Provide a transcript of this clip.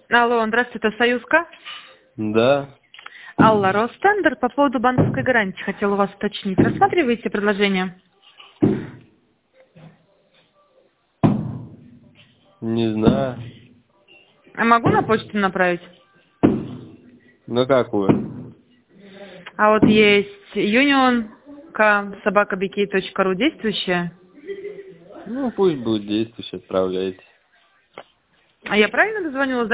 Алло, здравствуйте, это Союзка? Да. Алла, Ростендер, по поводу банковской гарантии хотел у вас уточнить. Рассматриваете предложение? Не знаю. А могу на почту направить? На какую? А вот есть union.sobakabk.ru действующая. Ну, пусть будет действующий, отправляйте. А я правильно дозвонилась?